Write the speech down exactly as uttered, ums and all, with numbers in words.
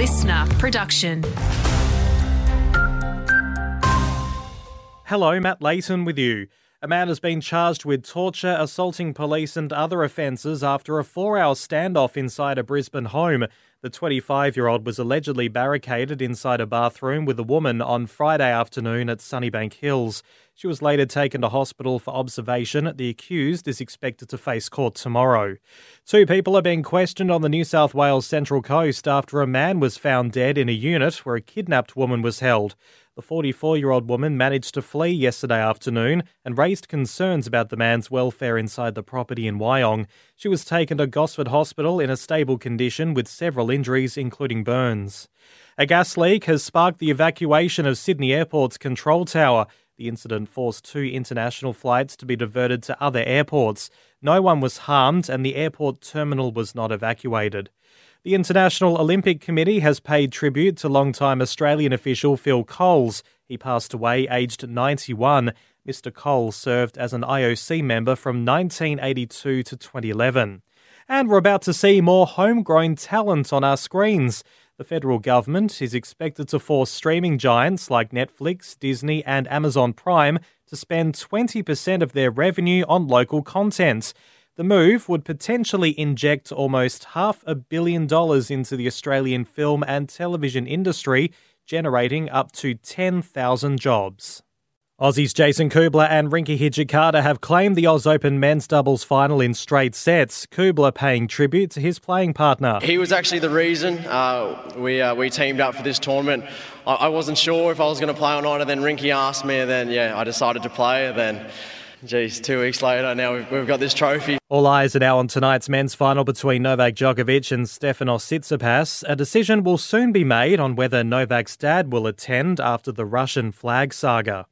listener production. Hello, Matt Layton with you. A man has been charged with torture, assaulting police and other offences after a four-hour standoff inside a Brisbane home. The twenty-five-year-old was allegedly barricaded inside a bathroom with a woman on Friday afternoon at Sunnybank Hills. She was later taken to hospital for observation. The accused is expected to face court tomorrow. Two people are being questioned on the New South Wales Central Coast after a man was found dead in a unit where a kidnapped woman was held. The forty-four-year-old woman managed to flee yesterday afternoon and raised concerns about the man's welfare inside the property in Wyong. She was taken to Gosford Hospital in a stable condition with several injuries, including burns. A gas leak has sparked the evacuation of Sydney Airport's control tower. The incident forced two international flights to be diverted to other airports. No one was harmed and the airport terminal was not evacuated. The International Olympic Committee has paid tribute to long-time Australian official Phil Coles. He passed away aged ninety-one. Mister Coles served as an I O C member from nineteen eighty-two to twenty eleven. And we're about to see more homegrown talent on our screens. The federal government is expected to force streaming giants like Netflix, Disney and Amazon Prime to spend twenty percent of their revenue on local content. The move would potentially inject almost half a billion dollars into the Australian film and television industry, generating up to ten thousand jobs. Aussies Jason Kubler and Rinky Hijikata have claimed the Aus Open men's doubles final in straight sets. Kubler paying tribute to his playing partner. He was actually the reason uh, we uh, we teamed up for this tournament. I, I wasn't sure if I was going to play or not, and then Rinky asked me, and then yeah, I decided to play. And then, geez, two weeks later, now we've, we've got this trophy. All eyes are now on tonight's men's final between Novak Djokovic and Stefanos Tsitsipas. A decision will soon be made on whether Novak's dad will attend after the Russian flag saga.